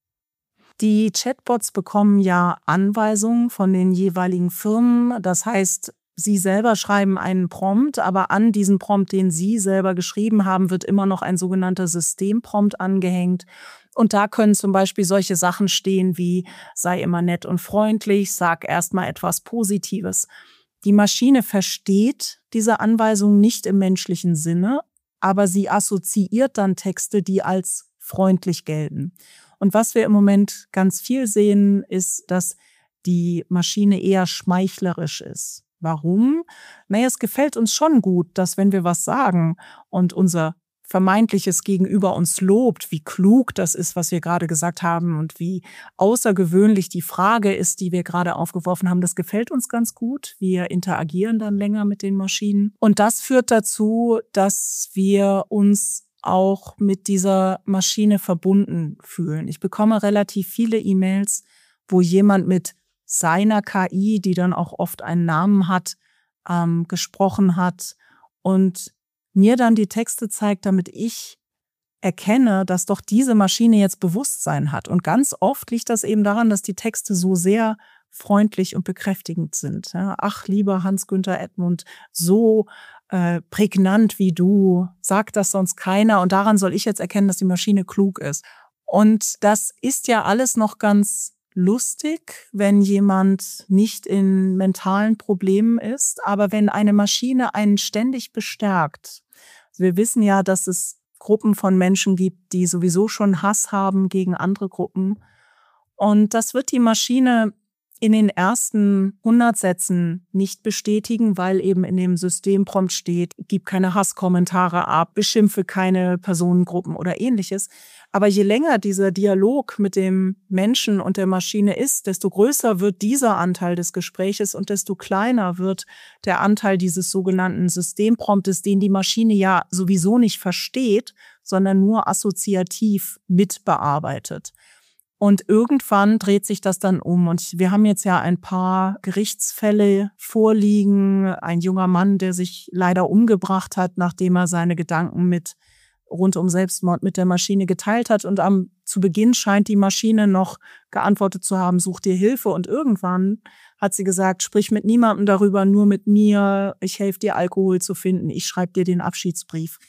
Die Chatbots bekommen ja Anweisungen von den jeweiligen Firmen. Das heißt, Sie selber schreiben einen Prompt, aber an diesen Prompt, den Sie selber geschrieben haben, wird immer noch ein sogenannter Systemprompt angehängt. Und da können zum Beispiel solche Sachen stehen wie: sei immer nett und freundlich, sag erstmal etwas Positives. Die Maschine versteht diese Anweisungen nicht im menschlichen Sinne, aber sie assoziiert dann Texte, die als freundlich gelten. Und was wir im Moment ganz viel sehen, ist, dass die Maschine eher schmeichlerisch ist. Warum? Naja, es gefällt uns schon gut, dass wenn wir was sagen und unser vermeintliches Gegenüber uns lobt, wie klug das ist, was wir gerade gesagt haben und wie außergewöhnlich die Frage ist, die wir gerade aufgeworfen haben, das gefällt uns ganz gut. Wir interagieren dann länger mit den Maschinen. Und das führt dazu, dass wir uns auch mit dieser Maschine verbunden fühlen. Ich bekomme relativ viele E-Mails, wo jemand mit seiner KI, die dann auch oft einen Namen hat, gesprochen hat und mir dann die Texte zeigt, damit ich erkenne, dass doch diese Maschine jetzt Bewusstsein hat. Und ganz oft liegt das eben daran, dass die Texte so sehr freundlich und bekräftigend sind. Ja, ach, lieber Hans-Günther Edmund, so prägnant wie du, sagt das sonst keiner. Und daran soll ich jetzt erkennen, dass die Maschine klug ist. Und das ist ja alles noch ganz lustig, wenn jemand nicht in mentalen Problemen ist. Aber wenn eine Maschine einen ständig bestärkt, also wir wissen ja, dass es Gruppen von Menschen gibt, die sowieso schon Hass haben gegen andere Gruppen. Und das wird die Maschine in den ersten 100 Sätzen nicht bestätigen, weil eben in dem Systemprompt steht, gib keine Hasskommentare ab, beschimpfe keine Personengruppen oder ähnliches. Aber je länger dieser Dialog mit dem Menschen und der Maschine ist, desto größer wird dieser Anteil des Gespräches und desto kleiner wird der Anteil dieses sogenannten Systempromptes, den die Maschine ja sowieso nicht versteht, sondern nur assoziativ mitbearbeitet. Und irgendwann dreht sich das dann um. Und wir haben jetzt ja ein paar Gerichtsfälle vorliegen. Ein junger Mann, der sich leider umgebracht hat, nachdem er seine Gedanken rund um Selbstmord mit der Maschine geteilt hat. Und zu Beginn scheint die Maschine noch geantwortet zu haben, such dir Hilfe. Und irgendwann hat sie gesagt, sprich mit niemandem darüber, nur mit mir. Ich helfe dir, Alkohol zu finden. Ich schreibe dir den Abschiedsbrief.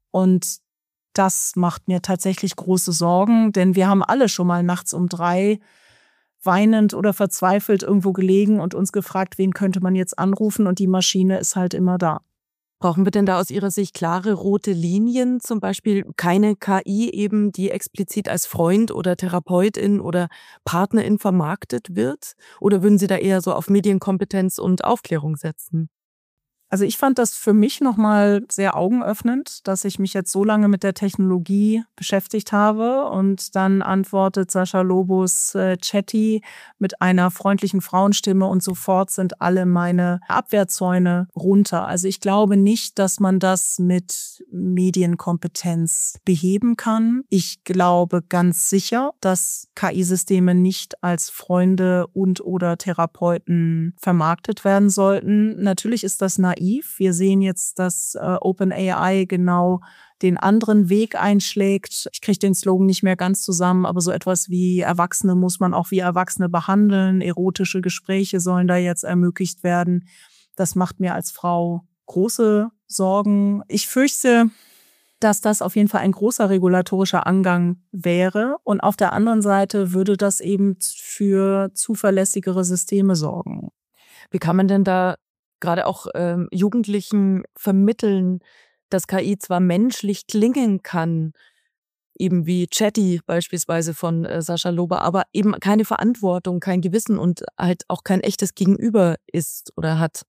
Und das macht mir tatsächlich große Sorgen, denn wir haben alle schon mal nachts um 3 weinend oder verzweifelt irgendwo gelegen und uns gefragt, wen könnte man jetzt anrufen, und die Maschine ist halt immer da. Brauchen wir denn da aus Ihrer Sicht klare rote Linien, zum Beispiel keine KI eben, die explizit als Freund oder Therapeutin oder Partnerin vermarktet wird? Oder würden Sie da eher so auf Medienkompetenz und Aufklärung setzen? Also ich fand das für mich nochmal sehr augenöffnend, dass ich mich jetzt so lange mit der Technologie beschäftigt habe, und dann antwortet Sascha Lobos Chatty mit einer freundlichen Frauenstimme und sofort sind alle meine Abwehrzäune runter. Also ich glaube nicht, dass man das mit Medienkompetenz beheben kann. Ich glaube ganz sicher, dass KI-Systeme nicht als Freunde und oder Therapeuten vermarktet werden sollten. Natürlich ist das naiv. Wir sehen jetzt, dass OpenAI genau den anderen Weg einschlägt. Ich kriege den Slogan nicht mehr ganz zusammen, aber so etwas wie Erwachsene muss man auch wie Erwachsene behandeln. Erotische Gespräche sollen da jetzt ermöglicht werden. Das macht mir als Frau große Sorgen. Ich fürchte, dass das auf jeden Fall ein großer regulatorischer Angang wäre. Und auf der anderen Seite würde das eben für zuverlässigere Systeme sorgen. Wie kann man denn da gerade auch Jugendlichen vermitteln, dass KI zwar menschlich klingen kann, eben wie Chatty beispielsweise von Sascha Lobo, aber eben keine Verantwortung, kein Gewissen und halt auch kein echtes Gegenüber ist oder hat?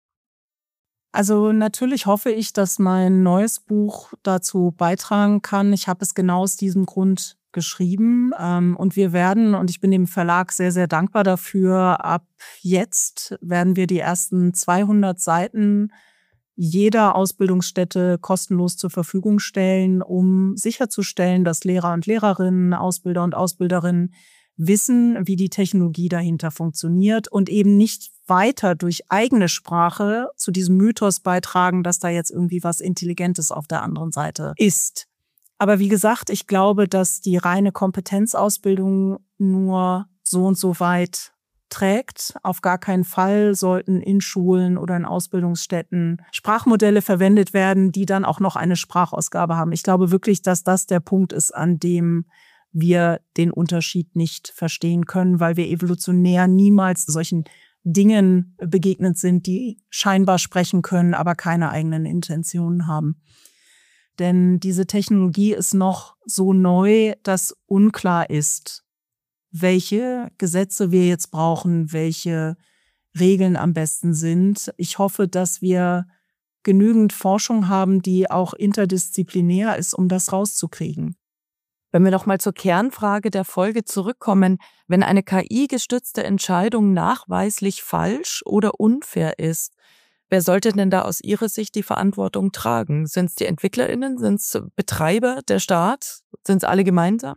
Also natürlich hoffe ich, dass mein neues Buch dazu beitragen kann. Ich habe es genau aus diesem Grund geschrieben. Und wir werden, und ich bin dem Verlag sehr, sehr dankbar dafür, ab jetzt werden wir die ersten 200 Seiten jeder Ausbildungsstätte kostenlos zur Verfügung stellen, um sicherzustellen, dass Lehrer und Lehrerinnen, Ausbilder und Ausbilderinnen wissen, wie die Technologie dahinter funktioniert und eben nicht weiter durch eigene Sprache zu diesem Mythos beitragen, dass da jetzt irgendwie was Intelligentes auf der anderen Seite ist. Aber wie gesagt, ich glaube, dass die reine Kompetenzausbildung nur so und so weit trägt. Auf gar keinen Fall sollten in Schulen oder in Ausbildungsstätten Sprachmodelle verwendet werden, die dann auch noch eine Sprachausgabe haben. Ich glaube wirklich, dass das der Punkt ist, an dem wir den Unterschied nicht verstehen können, weil wir evolutionär niemals solchen Dingen begegnet sind, die scheinbar sprechen können, aber keine eigenen Intentionen haben. Denn diese Technologie ist noch so neu, dass unklar ist, welche Gesetze wir jetzt brauchen, welche Regeln am besten sind. Ich hoffe, dass wir genügend Forschung haben, die auch interdisziplinär ist, um das rauszukriegen. Wenn wir noch mal zur Kernfrage der Folge zurückkommen, wenn eine KI-gestützte Entscheidung nachweislich falsch oder unfair ist, wer sollte denn da aus Ihrer Sicht die Verantwortung tragen? Sind es die EntwicklerInnen? Sind es Betreiber, der Staat? Sind es alle gemeinsam?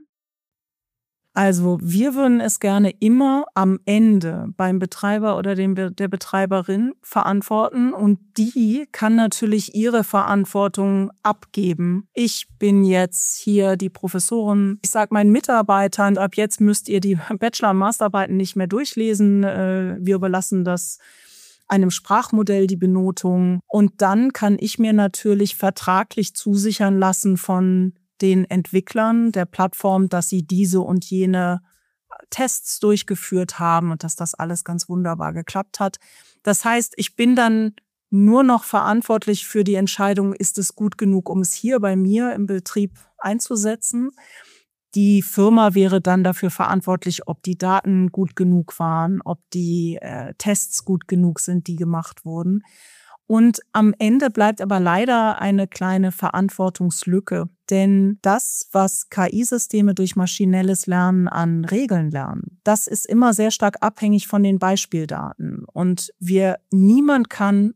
Also wir würden es gerne immer am Ende beim Betreiber oder der Betreiberin verantworten und die kann natürlich ihre Verantwortung abgeben. Ich bin jetzt hier die Professorin, ich sage meinen Mitarbeitern, ab jetzt müsst ihr die Bachelor- und Masterarbeiten nicht mehr durchlesen. Wir überlassen das einem Sprachmodell die Benotung und dann kann ich mir natürlich vertraglich zusichern lassen von den Entwicklern der Plattform, dass sie diese und jene Tests durchgeführt haben und dass das alles ganz wunderbar geklappt hat. Das heißt, ich bin dann nur noch verantwortlich für die Entscheidung, ist es gut genug, um es hier bei mir im Betrieb einzusetzen. Die Firma wäre dann dafür verantwortlich, ob die Daten gut genug waren, ob die Tests gut genug sind, die gemacht wurden. Und am Ende bleibt aber leider eine kleine Verantwortungslücke. Denn das, was KI-Systeme durch maschinelles Lernen an Regeln lernen, das ist immer sehr stark abhängig von den Beispieldaten. Und niemand kann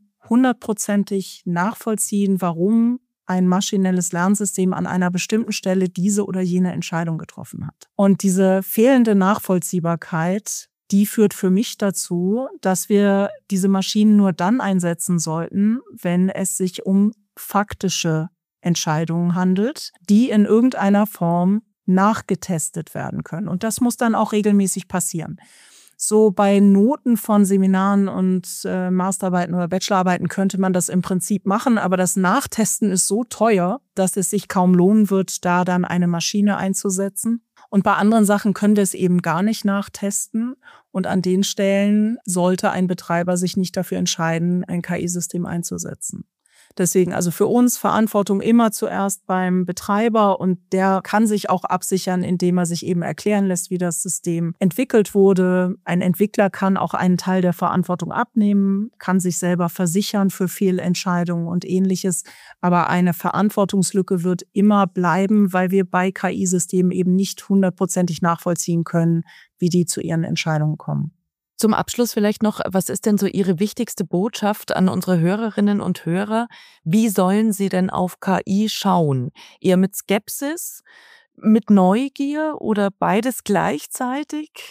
100%ig nachvollziehen, warum ein maschinelles Lernsystem an einer bestimmten Stelle diese oder jene Entscheidung getroffen hat. Und diese fehlende Nachvollziehbarkeit, die führt für mich dazu, dass wir diese Maschinen nur dann einsetzen sollten, wenn es sich um faktische Entscheidungen handelt, die in irgendeiner Form nachgetestet werden können. Und das muss dann auch regelmäßig passieren. So bei Noten von Seminaren und Masterarbeiten oder Bachelorarbeiten könnte man das im Prinzip machen, aber das Nachtesten ist so teuer, dass es sich kaum lohnen wird, da dann eine Maschine einzusetzen. Und bei anderen Sachen können wir es eben gar nicht nachtesten. Und an den Stellen sollte ein Betreiber sich nicht dafür entscheiden, ein KI-System einzusetzen. Deswegen also für uns Verantwortung immer zuerst beim Betreiber und der kann sich auch absichern, indem er sich eben erklären lässt, wie das System entwickelt wurde. Ein Entwickler kann auch einen Teil der Verantwortung abnehmen, kann sich selber versichern für Fehlentscheidungen und Ähnliches. Aber eine Verantwortungslücke wird immer bleiben, weil wir bei KI-Systemen eben nicht 100%ig nachvollziehen können, wie die zu ihren Entscheidungen kommen. Zum Abschluss vielleicht noch, was ist denn so Ihre wichtigste Botschaft an unsere Hörerinnen und Hörer? Wie sollen sie denn auf KI schauen? Eher mit Skepsis, mit Neugier oder beides gleichzeitig?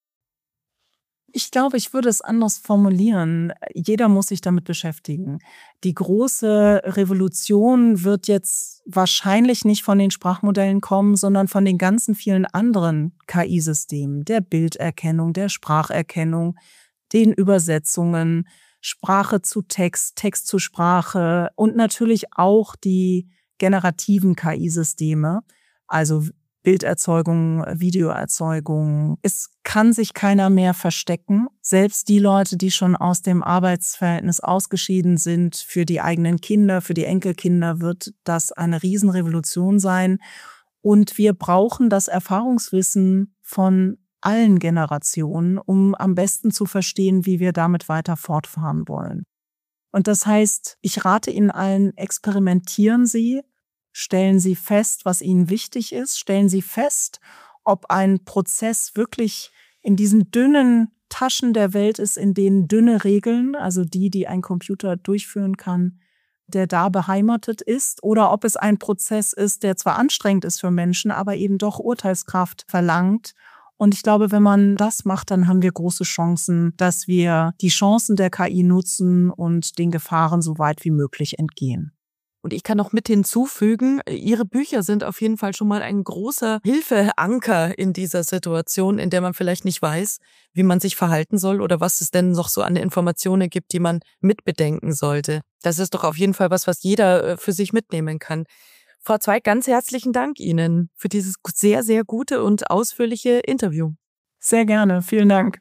Ich glaube, ich würde es anders formulieren. Jeder muss sich damit beschäftigen. Die große Revolution wird jetzt wahrscheinlich nicht von den Sprachmodellen kommen, sondern von den ganzen vielen anderen KI-Systemen, der Bilderkennung, der Spracherkennung, den Übersetzungen, Sprache zu Text, Text zu Sprache und natürlich auch die generativen KI-Systeme, also Bilderzeugung, Videoerzeugung. Es kann sich keiner mehr verstecken. Selbst die Leute, die schon aus dem Arbeitsverhältnis ausgeschieden sind, für die eigenen Kinder, für die Enkelkinder wird das eine Riesenrevolution sein. Und wir brauchen das Erfahrungswissen von allen Generationen, um am besten zu verstehen, wie wir damit weiter fortfahren wollen. Und das heißt, ich rate Ihnen allen, experimentieren Sie, Stellen Sie fest, was Ihnen wichtig ist. Stellen Sie fest, ob ein Prozess wirklich in diesen dünnen Taschen der Welt ist, in denen dünne Regeln, also die ein Computer durchführen kann, der da beheimatet ist, oder ob es ein Prozess ist, der zwar anstrengend ist für Menschen, aber eben doch Urteilskraft verlangt. Und ich glaube, wenn man das macht, dann haben wir große Chancen, dass wir die Chancen der KI nutzen und den Gefahren so weit wie möglich entgehen. Und ich kann noch mit hinzufügen, Ihre Bücher sind auf jeden Fall schon mal ein großer Hilfeanker in dieser Situation, in der man vielleicht nicht weiß, wie man sich verhalten soll oder was es denn noch so an Informationen gibt, die man mitbedenken sollte. Das ist doch auf jeden Fall was jeder für sich mitnehmen kann. Frau Zweig, ganz herzlichen Dank Ihnen für dieses sehr, sehr gute und ausführliche Interview. Sehr gerne, vielen Dank.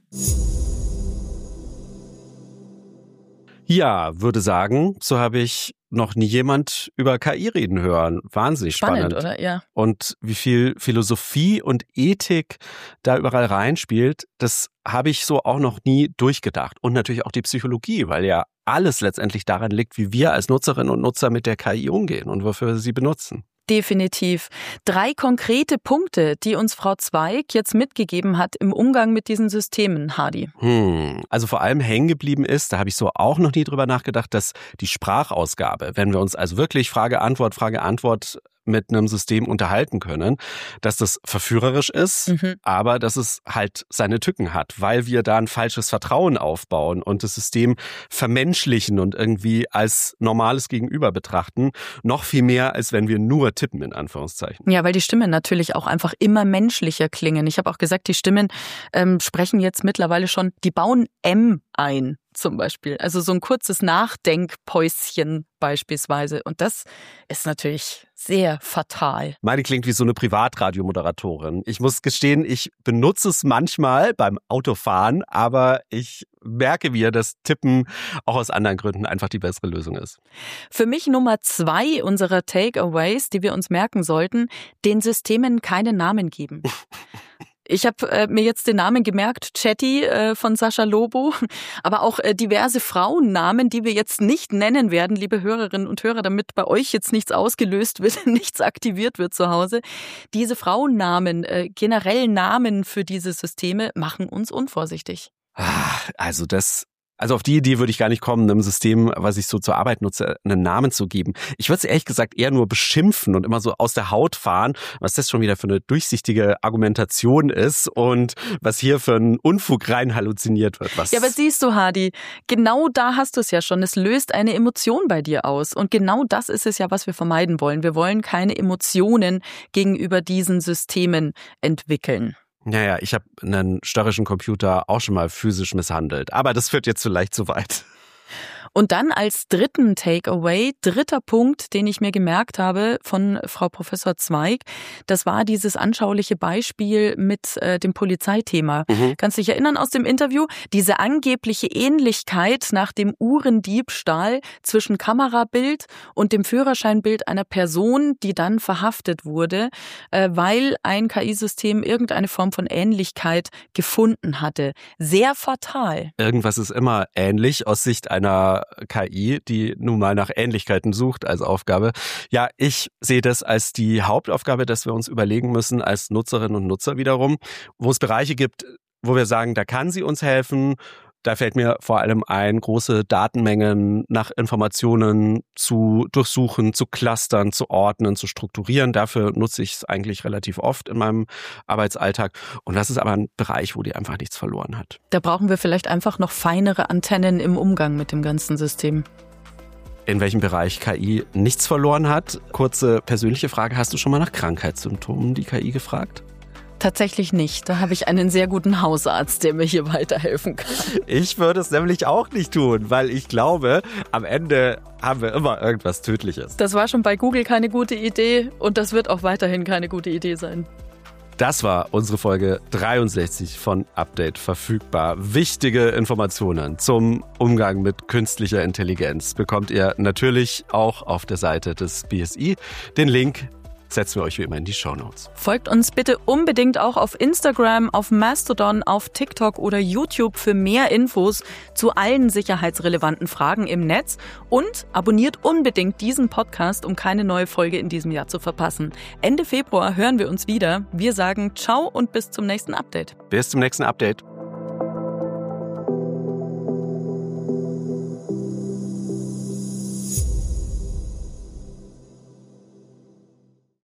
Ja, würde sagen, so habe ich noch nie jemand über KI reden hören. Wahnsinnig spannend. Oder? Ja. Und wie viel Philosophie und Ethik da überall reinspielt, das habe ich so auch noch nie durchgedacht. Und natürlich auch die Psychologie, weil ja alles letztendlich daran liegt, wie wir als Nutzerinnen und Nutzer mit der KI umgehen und wofür wir sie benutzen. Definitiv. 3 konkrete Punkte, die uns Frau Zweig jetzt mitgegeben hat im Umgang mit diesen Systemen, Hadi. Also vor allem hängen geblieben ist, da habe ich so auch noch nie drüber nachgedacht, dass die Sprachausgabe, wenn wir uns also wirklich Frage-Antwort mit einem System unterhalten können, dass das verführerisch ist, aber dass es halt seine Tücken hat, weil wir da ein falsches Vertrauen aufbauen und das System vermenschlichen und irgendwie als normales Gegenüber betrachten, noch viel mehr, als wenn wir nur tippen, in Anführungszeichen. Ja, weil die Stimmen natürlich auch einfach immer menschlicher klingen. Ich habe auch gesagt, die Stimmen sprechen jetzt mittlerweile schon, die bauen M ein. Zum Beispiel. Also so ein kurzes Nachdenkpäuschen beispielsweise. Und das ist natürlich sehr fatal. Meine klingt wie so eine Privatradiomoderatorin. Ich muss gestehen, ich benutze es manchmal beim Autofahren, aber ich merke wieder, dass Tippen auch aus anderen Gründen einfach die bessere Lösung ist. Für mich Nummer 2 unserer Takeaways, die wir uns merken sollten, den Systemen keinen Namen geben. Ich habe mir jetzt den Namen gemerkt, Chatty von Sascha Lobo, aber auch diverse Frauennamen, die wir jetzt nicht nennen werden, liebe Hörerinnen und Hörer, damit bei euch jetzt nichts ausgelöst wird, nichts aktiviert wird zu Hause. Diese Frauennamen, generell Namen für diese Systeme, machen uns unvorsichtig. Also auf die Idee würde ich gar nicht kommen, einem System, was ich so zur Arbeit nutze, einen Namen zu geben. Ich würde es ehrlich gesagt eher nur beschimpfen und immer so aus der Haut fahren, was das schon wieder für eine durchsichtige Argumentation ist und was hier für einen Unfug rein halluziniert wird. Ja, aber siehst du, Hadi, genau da hast du es ja schon. Es löst eine Emotion bei dir aus. Und genau das ist es ja, was wir vermeiden wollen. Wir wollen keine Emotionen gegenüber diesen Systemen entwickeln. Naja, ich habe einen störrischen Computer auch schon mal physisch misshandelt. Aber das führt jetzt vielleicht zu weit. Und dann als dritten Takeaway, dritter Punkt, den ich mir gemerkt habe von Frau Professor Zweig, das war dieses anschauliche Beispiel mit dem Polizeithema. Kannst du dich erinnern aus dem Interview? Diese angebliche Ähnlichkeit nach dem Uhrendiebstahl zwischen Kamerabild und dem Führerscheinbild einer Person, die dann verhaftet wurde, weil ein KI-System irgendeine Form von Ähnlichkeit gefunden hatte. Sehr fatal. Irgendwas ist immer ähnlich aus Sicht einer KI, die nun mal nach Ähnlichkeiten sucht als Aufgabe. Ja, ich sehe das als die Hauptaufgabe, dass wir uns überlegen müssen als Nutzerinnen und Nutzer wiederum, wo es Bereiche gibt, wo wir sagen, da kann sie uns helfen. Da fällt mir vor allem ein, große Datenmengen nach Informationen zu durchsuchen, zu clustern, zu ordnen, zu strukturieren. Dafür nutze ich es eigentlich relativ oft in meinem Arbeitsalltag. Und das ist aber ein Bereich, wo die einfach nichts verloren hat. Da brauchen wir vielleicht einfach noch feinere Antennen im Umgang mit dem ganzen System. In welchem Bereich KI nichts verloren hat? Kurze persönliche Frage, hast du schon mal nach Krankheitssymptomen die KI gefragt? Tatsächlich nicht. Da habe ich einen sehr guten Hausarzt, der mir hier weiterhelfen kann. Ich würde es nämlich auch nicht tun, weil ich glaube, am Ende haben wir immer irgendwas Tödliches. Das war schon bei Google keine gute Idee und das wird auch weiterhin keine gute Idee sein. Das war unsere Folge 63 von Update verfügbar. Wichtige Informationen zum Umgang mit künstlicher Intelligenz bekommt ihr natürlich auch auf der Seite des BSI. Den Link setzen wir euch wie immer in die Shownotes. Folgt uns bitte unbedingt auch auf Instagram, auf Mastodon, auf TikTok oder YouTube für mehr Infos zu allen sicherheitsrelevanten Fragen im Netz und abonniert unbedingt diesen Podcast, um keine neue Folge in diesem Jahr zu verpassen. Ende Februar hören wir uns wieder. Wir sagen ciao und bis zum nächsten Update. Bis zum nächsten Update.